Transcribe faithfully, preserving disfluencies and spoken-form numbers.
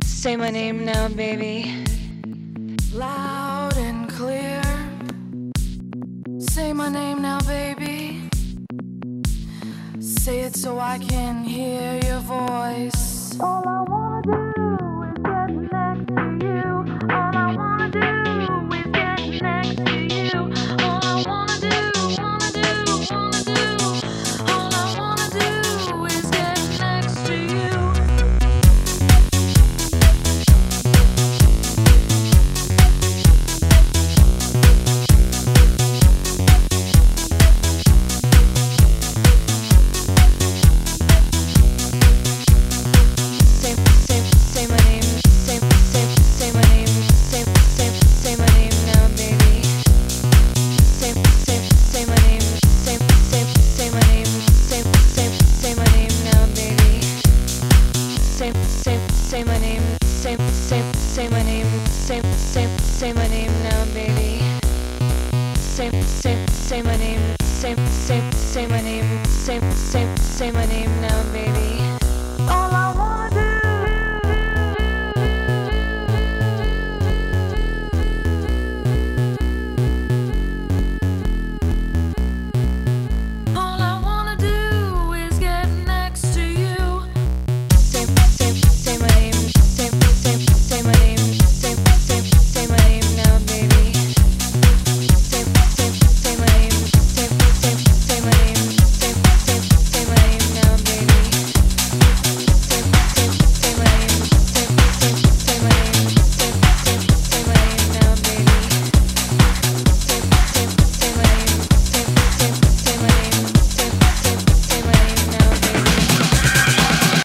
Say my name now, baby. Loud and clear. Say my name now, baby. Say it so I can hear your voice. All I wanna do is get next to you. All I wanna do is get next to you. All I wanna do, wanna do, wanna do. All I wanna do is get next to you. Say my name, say, say, say my name, say, say, say my name now, baby. Say, say, say my name, say, say, say my name, say, say, say my name now, baby.